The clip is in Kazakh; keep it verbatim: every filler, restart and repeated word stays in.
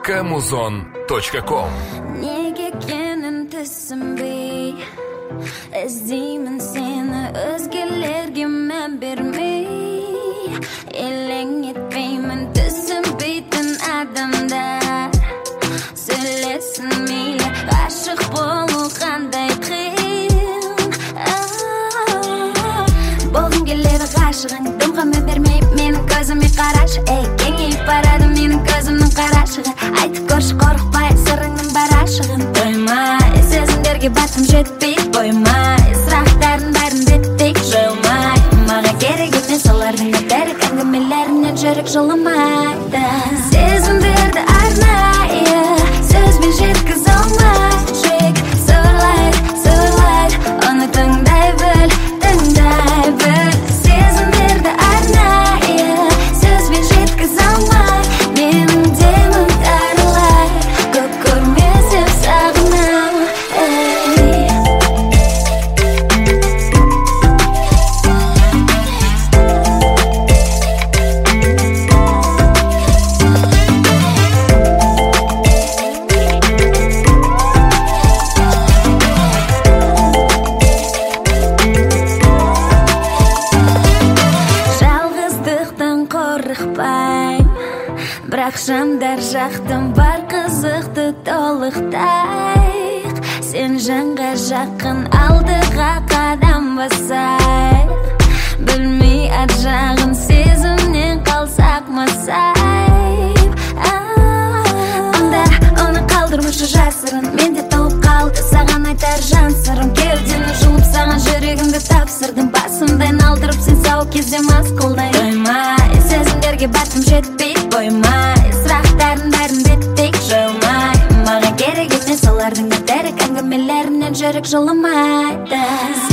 камузон точка ком. Неге екенін түсінбей іздеймін сені, өзгелерге мән бермей, елең етпеймін түсінбейтін адамдар. Сөйлесін мейлі, ғашық болу қандай қиын. Болғым келеді ғашығың, дымға бермей менің көзіме қарашы. Ей, кеңейіп барады менің көзімнің қарашығы. Айтып көрші, қорықпай сырыңның бар ашығын. Тоймай, сезімдерге батым жетпей қоймай, сұрақтардың бәрін реттей жоймай. Маған керек емес олардың әдерік әңгімелерінен жүрек жылымайды. Сезімдерді арнайы сөзбен жеткізе алмай жүрек сорлайды, сорлайды. Оны тыңдай біл, тыңдай біл. Сезімдерді арнайы сөзбен жеткізе алмай менің демім тарылай, көп көрмесем сағынам. Жалғыздықтан қорықпайм, бірақ шамдар жақтым бар қызықты толықтайық. Сен жанға жақын алдыға қадам басайық. Білмей ар жағын сезімнен қалсақ масайып. Анда оны қалдырмашы жасырын, менде толып қалды саған айтар жан сырым. Кеудені жұлып саған жүрегімді тапсырдым, басымды айналдырып сен сау кезде мас қылдай. Тоймай, сезімдерге батым жетпей қоймай, сұрақтардың бәрін реттей жоймай. Маған керек емес олардың әдерік әңгімелерінен жүрек жылымайды.